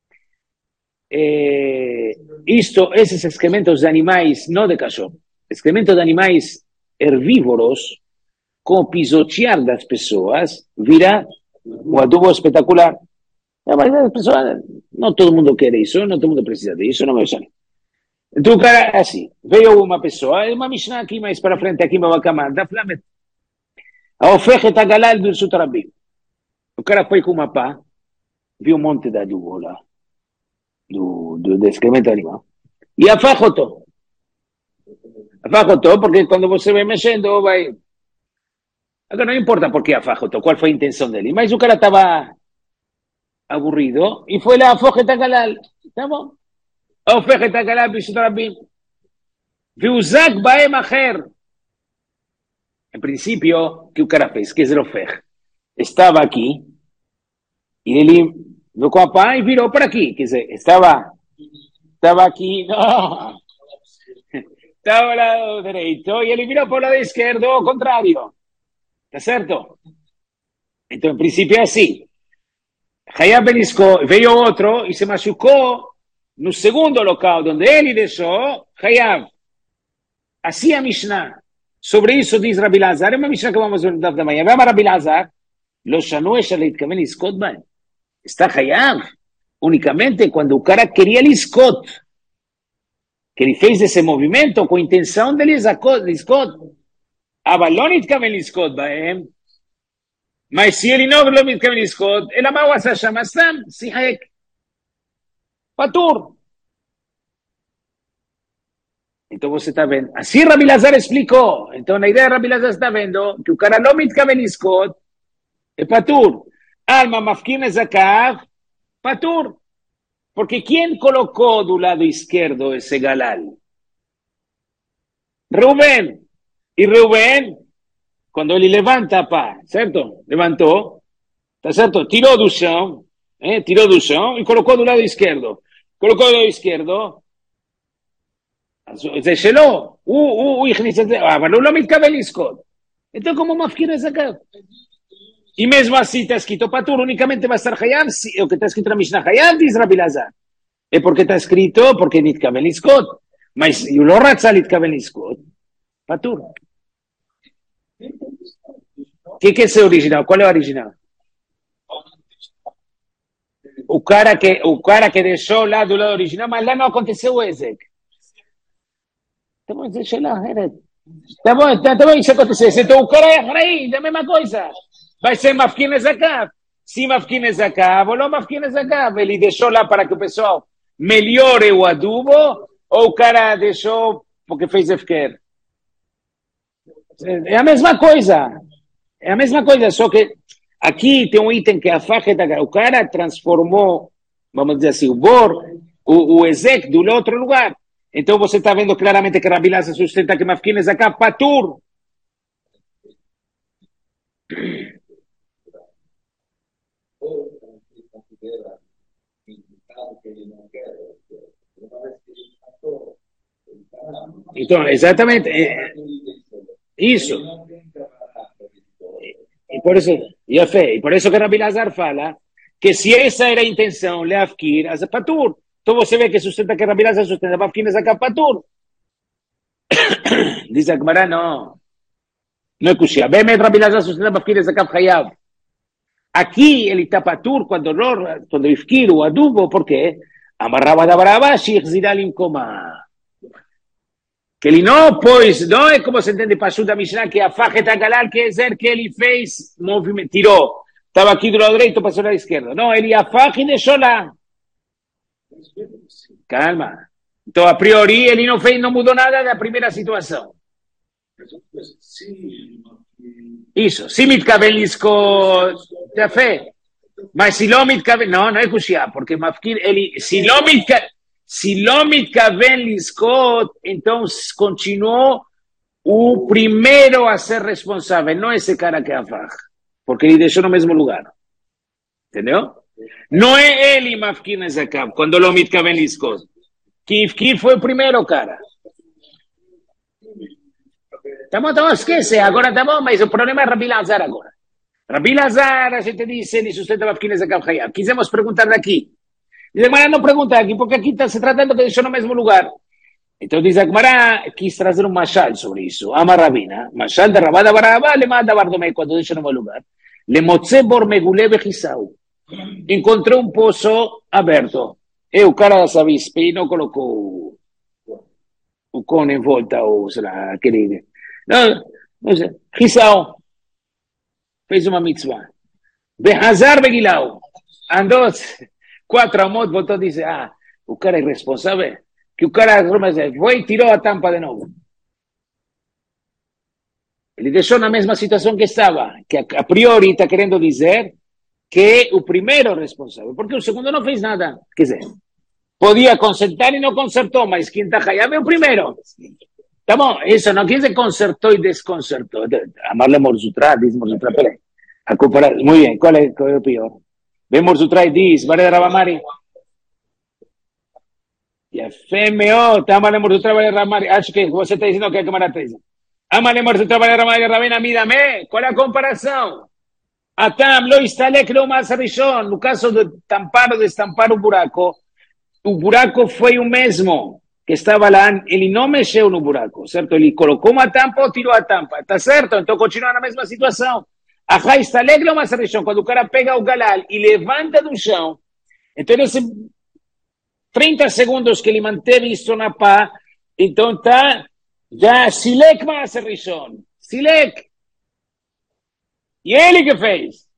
Eh, isto, esses excrementos de animais, não de cachorro, excrementos de animais herbívoros, com pisotear das pessoas, vira um adubo espetacular. Mas as pessoas, não todo mundo quer isso, não todo mundo precisa disso, não me chame. Então o cara é assim, veio uma pessoa, uma Mishnah aqui mais para frente, aqui em Babacamar, da Flamet, a oferta está galal do Sutrabim. O cara foi com uma pá, viu um monte de adubo lá, do, do, do excremento animal, e afajotou. Afajotou, porque quando você vai mexendo, vai... Agora não importa por que afajotou, qual foi a intenção dele, mas o cara estava aburrido e foi lá a oferta galal, tá bom? A oferta galal do Sutrabim. Viu Zak Baem Acher. Em princípio, o que o cara fez? Que é o fer. Estava aqui, e ele veio com a pá e virou para aqui. Quer dizer, estava, estava aqui, não, estava ao lado direito, e ele virou para o lado esquerdo, ao contrário. Está certo? Então, em princípio, é assim. Hayab beliscou, veio outro e se machucou no segundo local, onde ele deixou, Hayab. Assim a Mishnah. Sobre isso diz Rabbi Lazar, é uma Mishnah que vamos ver no Daf da manhã. Vamos Rabbi Lazar, lo shanu es leitkaven liskot bem. Está Hayab unicamente quando o cara queria liskot. Que ele fez esse movimento com a intenção de liskot. אבל לא נתכוון לזכות בהם, mas se ele não מתכוון לזכות, אלא מה הוא עשה שם? סתם, שיחק. פטור. Então você está vendo. Assim Rabbi Lazar explicou. Então na ideia de Rabbi Lazar está vendo que o cara não מתכוון לזכות, é patur. Alma mafkin zakav, patur. Porque quem colocou do lado esquerdo esse galal? Reuben. E Reuben, quando ele levanta a pá, certo? Levantou, tá certo? Tirou do chão, eh? Tirou do chão e colocou do lado esquerdo. Colocou do lado esquerdo, זה שלו, הוא, הוא, הוא הכניס את זה, אבל הוא לא מתכוון לזכות. então como מפקיר הזכאי? E mesmo assim está escrito patur, unicamente vai estar Hayab, o que está escrito na Mishnah Hayab, diz Rabi Lazar. É porque está escrito, porque Nitkaven Liskot. Mas o לא רצה להתכוון לזכות, patur. O que, que é esse original? Qual é o original? O cara que, o cara que deixou lá do lado original, mas lá não aconteceu o Ezek. Tá bom, deixa lá, era. Tá bom, tá, tá bom, isso aconteceu. Então o cara é Ahraí, da mesma coisa. Vai ser Mafkin Ezakav. Se Mafkin Ezakav ou não Mafkin Ezakav. Ele deixou lá para que o pessoal melhore o adubo, ou o cara deixou porque fez Efker. É a mesma coisa. É a mesma coisa, só que aqui tem um item que a fajeta, o cara transformou, vamos dizer assim, o bor, o, o Ezek do outro lugar. Então você está vendo claramente que Rabi Lazar sustenta que Mafkin Ezakav patur. Então, exatamente, é, isso. E por isso, e, fé, e por isso que Rabi Lazar fala que se essa era a intenção, leafkir, as patur. Então você vê que sustenta que Rabi Lazar sustenta Mafkin Ezakav patur. Diz a Gemara, não. Não é kushia. Bem, Rabi Lazar sustenta Mafkin Ezakav Hayav. Aqui ele está patur quando quando ifkir o adubo, por quê? Amarrava da brava, shihzira limkoma. Que ele não pôs, não é como se entende Pashut da Mishnah, que a fajeta galal quer dizer que ele fez movimento, tirou. Estava aqui do lado direito, passou da esquerda. Não, ele a faja e deixou lá. Calma. Então, a priori, ele não fez, não mudou nada da primeira situação. Isso, se מתכוון לזכות, יפה. mas se לא מתכוון, não, não é קושייה, porque מפקיר, ele, se לא מתכוון, se לא מתכוון לזכות, então continuou o primeiro a ser responsável, não esse cara que afaj, porque ele deixou no mesmo lugar. Entendeu? Não é ele mafkir nesse campo, quando לא מתכוון לזכות. Que Ifkir foi o primeiro cara. Tá bom, tá bom, esquece, agora tá bom, mas o problema é Rabi Lazar agora. Rabi Lazar, a gente disse, ele sustenta Mafkin Ezakav Hayav. Quisemos perguntar daqui. Diz a Gemara, não pergunta aqui, porque aqui está se tratando que deixou no mesmo lugar. Então diz a Gemara, quis trazer um mashal sobre isso. Ama Rabina, mashal de Rabada Barabá, le manda Bardomei, quando deixa no mesmo lugar. Le motze bor megule bechisau. Encontrou um poço aberto. E o cara da Savispe não colocou o cone em volta, ou sei lá, aquele... Não, não sei. Chisau fez uma mitzvah. Behazar Begilau. Andou quatro amot, voltou e disse, ah, o cara é responsável. Que o cara foi e tirou a tampa de novo. Ele deixou na mesma situação que estava, que a priori está querendo dizer que o primeiro responsável, porque o segundo não fez nada. Quer dizer, podia consertar e não consertou, mas quem está Hayav é o primeiro. Tá bom, isso não quer dizer consertou e desconcertou. Amarle Morzutra, diz Morzutra, peraí. A comparar, muito bem, qual é, qual é o pior? Vem Morzutra e diz, vale de Rabamari. יפה מאוד, Amarle Morzutra, vale de Rabamari. Acho que você está dizendo que é camarada está dizendo. Amarle Morzutra, vale de Rabamari, Rabena, mírame, qual é a comparação? Atam, lo istalek, lo mas rishon. No caso de tampar ou destampar o buraco, o buraco foi o mesmo que estava lá, ele não mexeu no buraco, certo? Ele colocou uma tampa ou tirou a tampa, tá certo? Então continua na mesma situação. Ajá, está alegre ou mais rechão? Quando o cara pega o galal e levanta do chão, então esses trinta segundos que ele manteve isso na pá, então tá, já silek mais rechão, silek. E ele que fez?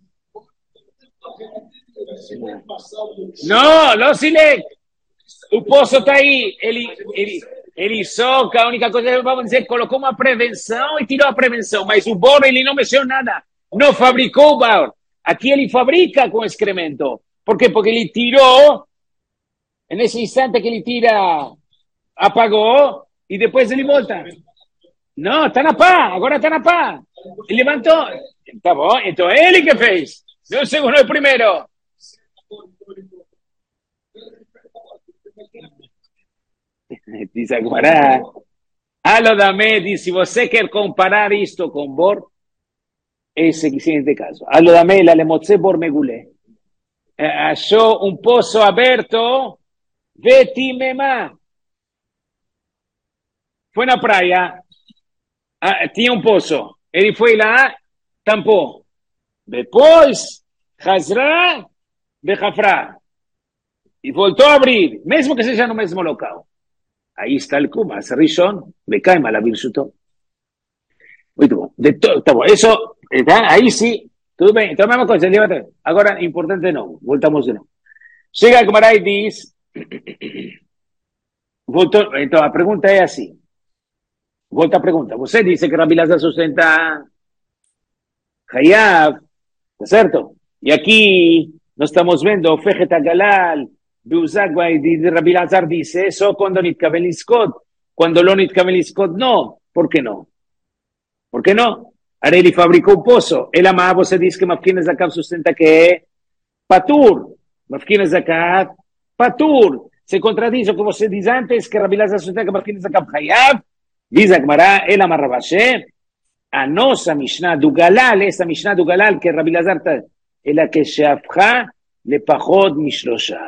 Não, não silek. O poço está aí, ele, ele, ele soca, a única coisa que vamos dizer, colocou uma prevenção e tirou a prevenção, mas o boro ele não mexeu nada, não fabricou o boro. Aqui ele fabrica com excremento. Por quê? Porque ele tirou, nesse instante que ele tira, apagou e depois ele volta. Não, está na pá, agora está na pá. Ele levantou. Tá bom, então é ele que fez. Não o segundo, é o primeiro. Dice Agmará, allo da me, dice, se você quer comparar isto com Bor, esse seguinte caso. Allo da me, la lemotze Bor Megulé. Eh, achou um poço aberto, vetimemá. Foi na praia, ah, tinha um poço. Ele foi lá, tampou. Depois, Hazra, Bechafra. E voltou a abrir, mesmo que seja no mesmo local. Aí está o Kumas, Rishon, Bekaima, la Virsuto. Muito bom. De to, tá bom. Isso, tá? Aí sim, tudo bem. Então, a mesma coisa. Agora, importante não. Voltamos de novo. Chega a Gemara e diz... Voltou, então, a pergunta é assim. Volta a pergunta. Você disse que Rabi Lazar sustenta Hayav, tá certo? E aqui nós estamos vendo o Fejeta Galal, Beuzagua e Rabi Lazar dice só quando Nitkaven Liskot, quando lo Nitkaven Liskot não. Por que não? Por que não? Ahora ele fabricou um poço. Ela mas você diz que Mafkin Zakat sustenta que é Patur. Mafkin Zakat, Patur. Se contradiz o que você diz antes, que Rabi Lazar sustenta que Mafkin Zakat Hayav. Diz a Gemara, ela marrabashe, a nossa Mishnah do Galal, essa Mishnah do Galal, que Rabi Lazar está, ela que se afcha, le pachod mishlosha.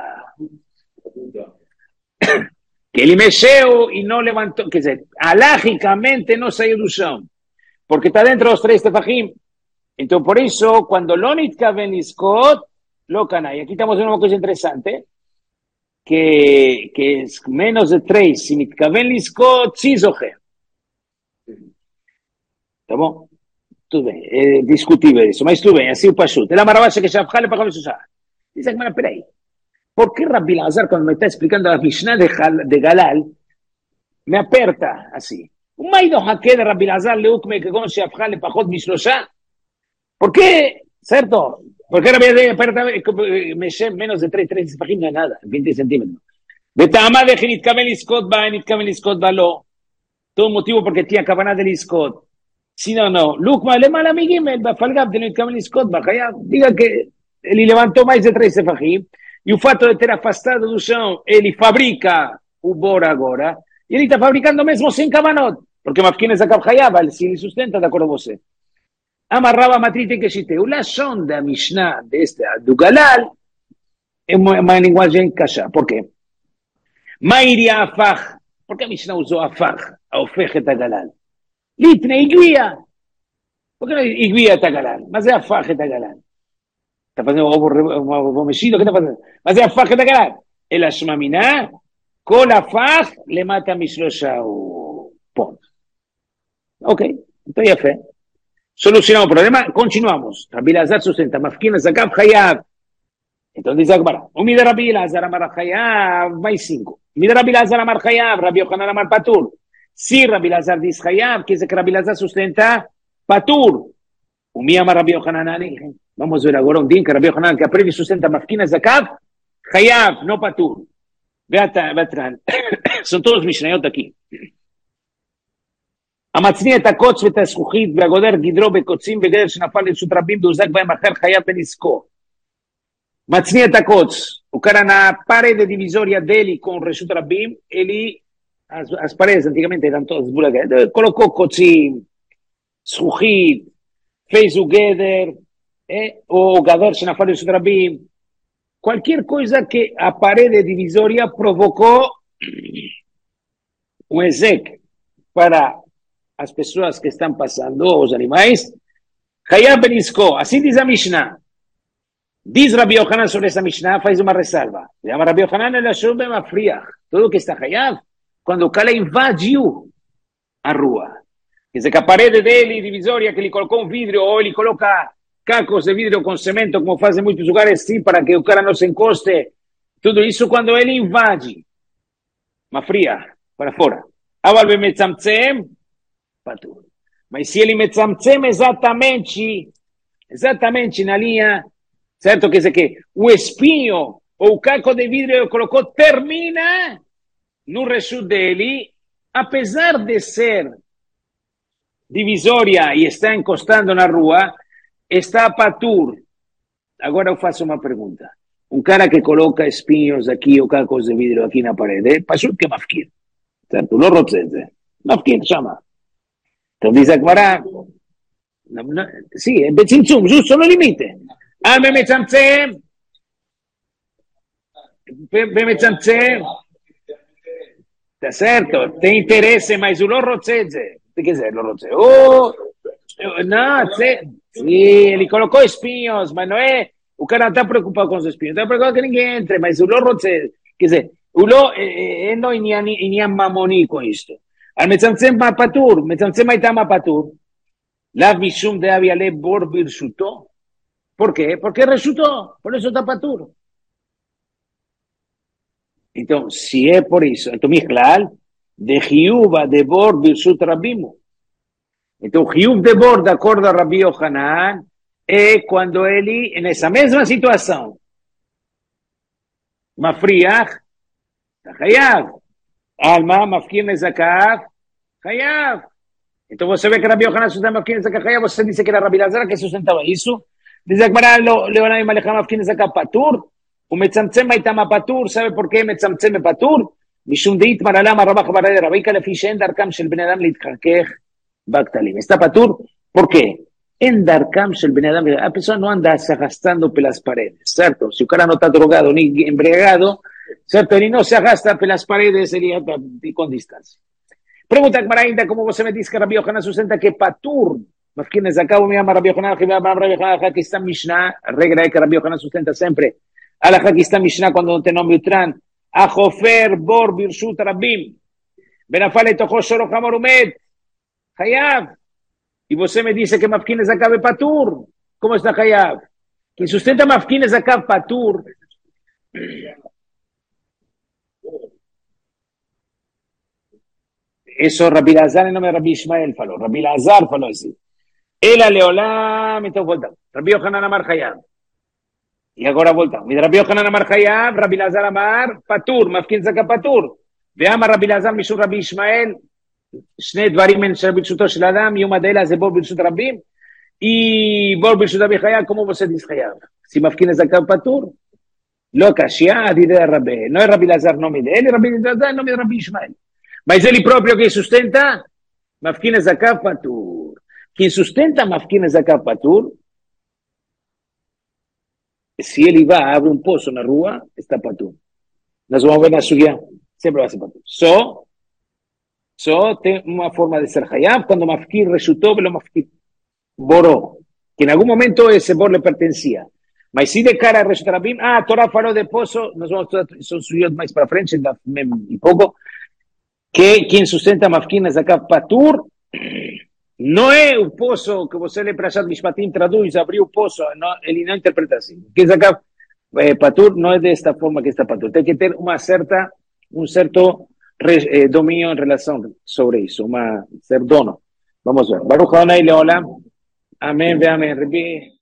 Que ele mexeu e não levantou, quer dizer, alagicamente não saiu do chão, porque está dentro dos três tefajim. Então, por isso, quando lo nitkaven liskot, lo canai. Aqui estamos vendo uma coisa interessante, que, que es menos de três, si nitkaven liskot, sí zoher. Tá bom? Tudo bem, é discutível isso, mas tudo bem, assim o Pashut. Ela maravacha que Shafchal le pagou isso já. Diz que, mas peraí, por que Rabbi Lazar, quando me está explicando a Mishnah de, de Galal, me aperta assim? O maido haque de Rabbi Lazar le ukme que con Shafchal le pagou mishlosha? ¿Por qué? ¿Certo? ¿Por qué Rabbi Lazar aperta me menos de tres, tres no es nada, veinte centímetros? De Tama de Nitkaven Liskot ba, Nitkaven Liskot ba lo. Todo motivo porque tinha cabana de Liskot. Si no, no. Lukma le mal amiguim, el bafalgab de Nitkaven Liskot ba, diga que ele levantou mais de três sefachim, e o fato de ter afastado do chão, ele fabrica o bor agora, e ele está fabricando mesmo sem cabanot, porque Mafkin Zakat Hayav, se ele sustenta, de acordo com você. Amarrava matrite que chite. O lashon da Mishnah deste do Galal é uma, uma linguagem kasha. Por quê? Mairia afach. Por que a Mishnah usou afach? A ofechet a Galal. Litne iguia. Por que não iguia a Galal? Mas é afach a Galal. Está fazendo ovo, ovo mexido? O que está fazendo? Mas é afach a Galal. El ashmaminá, kol afach le mata mishlosha o ponto. Ok. Então é fé. Solucionamos o problema, continuamos. Rabbi Lazar sustenta, Mafkin Zakat Hayav. Então diz agora, o Mida Rabbi Lazar Amar Hayav, mais cinco. Mida Rabbi Lazar Amar Hayav, Rabbi Yochanan Amar Patur. Se Rabbi Lazar diz Hayav, quer dizer que Rabbi Lazar sustenta Patur. O Mi Amar Rabbi Yochanan, vamos ver agora um dia que Rabbi Yochanan, que aprende sustenta Mafkin Zakat Hayav, não Patur. Veatran, são todos Mishnayot aqui. המצניע את הקוץ ואת הזכוכית והגודר גדרו בקוצים בגדר שנפל לרשות רבים והוזק בהם אחר חייב בנזקו. מצניע את הקוץ, o cara na parede divisória dele com reshut rabim, ele, as, as paredes antigamente eram todas buradas, colocou cocim, zkuchit, fez o geder, eh, o gador שנפל לרשות רבים, qualquer coisa que a parede divisória provocou um ezek para as pessoas que estão passando, os animais, Hayab Benisko, assim diz a Mishnah. Diz Rabbi Yochanan sobre essa Mishnah, faz uma ressalva. Chama Rabbi Yochanan, ele achou bem a fria. Tudo que está Hayab, quando o cara invadiu a rua. Quer dizer que a parede dele, divisória, que ele colocou um vidro, ou ele coloca cacos de vidro com cimento, como fazem muitos lugares, sim, para que o cara não se encoste. Tudo isso quando ele invade. Uma fria, para fora. Aval bemetzamtzem, Patur. Mas se ele metzamtzem exatamente, exatamente na linha, certo? Quer dizer que o espinho ou o caco de vidro ele colocou termina no reshut dele, apesar de ser divisória e está encostando na rua, está Patur. Agora eu faço uma pergunta. Um cara que coloca espinhos aqui ou cacos de vidro aqui na parede, Patur que mafkir. certo? Lo rozzese. Mafkin chama. Então diz a Gemara, sì, è bezinzum, giusto, no limite. Ah, me metzamtzem, me metzamtzem, tá certo, tem interesse, mas o lo rozzese, o que é lo rozzese? Oh, no, sì, ele colocou espinhos, mas não é, o cara não está preocupado com os espinhos, está preocupado que ninguém entre, mas o lo rozzese, quer dizer, o lo, e noi iniam mamoni com isto. Al metzamtzem ma patur, metzamtzem הייתה ma patur, lav mishum de aviale bor birsuto. ¿Por qué? Porque resultó, por eso está patur. Entonces, si es por eso, entonces, claro, de Hiuba de bor birsut rabimu. Entonces, Hiub de bor, de acuerdo a Rabbi Yohanan, es cuando él, en esa misma situación, mafriach, hayav, alma, mafkir nezakav, hayav. Entonces, você ve que Rabbi Yohanan sustenta mafkir nezakav, hayav, você dice que era Rabbi Lazar que sustentaba eso. Dice Agmará, le van a manejar mafkir nezakav patur, o metzamtzem haitama patur, ¿sabe por qué metzamtzem patur? משום דאיתמר עלה מהרבח ברדה רביקה לפי שאין דרכם של בני אדם להתחכך בקטלים. Está patur, ¿por qué? En darkam shel bnei adam, la persona no anda se arrastrando por las paredes, ¿cierto? Si un cara no está drogado ni embriagado, ¿cierto? Ni no se arrastra por las paredes, sería con distancia. Pregunta Gmarainda, ¿cómo vos me dices que Rabbi Yohanan sustenta que patur? Mafkines acabo me llama Rabbi Yohanan, que me llama Rabbi Yohanan, aquí está Mishnah, regla es que Rabbi Yohanan sustenta siempre. A la aquí está Mishnah cuando no te nombra Utran, a Jofer bor birshut rabim, benafale tojo shoro hamor umed, hayav. Y você me dice que Mafkines acabe patur. ¿Cómo está Hayav? Quien sustenta Mafkines acabe patur. Eso Rabbi Lazar no me Rabbi Ishmael faló. Rabbi Lazar faló así. Ela leolam, então voltamos. Rabbi Yohanan amar Hayav. Y ahora voltamos. Rabbi Yohanan amar Hayav, Rabbi Lazar amar patur. Mafkines acabe patur. Veamos Rabbi Lazar mishur Rabbi Ishmael. שני דברים אין ברשותו של אדם, יום הדלה זה בור ברשות רבים, y בור ברשות רבי חייב, כמו você diz חייב. Si מפקין הזקן פטור, לא קשיא, דידי הרבי, no es רבי אלעזר נומי de él, רבי אלעזר נומי de רבי ישמעאל. Mas ele próprio que sustenta, מפקין הזקן פטור. Quien sustenta מפקין הזקן פטור, si él iba, abre un pozo en la rúa, está patur. Nos vamos a ver la suya, siempre va a ser patur. So, So, tem una forma de ser Hayab cuando Mafkir resultó, pero Mafkir boró, que en algún momento ese bor le pertenecía. Mas si de cara a Reshutarabim, ah, Torah faló de pozo, nos vamos a son suyos más para frente, y poco, que quien sustenta Mafkir es acá Patur, no es un pozo que vos le prasad Mishpatim traduce, abrió un pozo, no, él no interpreta así. Que es acá eh, Patur, no es de esta forma que está Patur. Tiene que tener una cierta, un cierto Eh, dominio en relación sobre eso, un ser dono. Vamos a ver. Baruch Adonai Leolam. Amén, ve amén.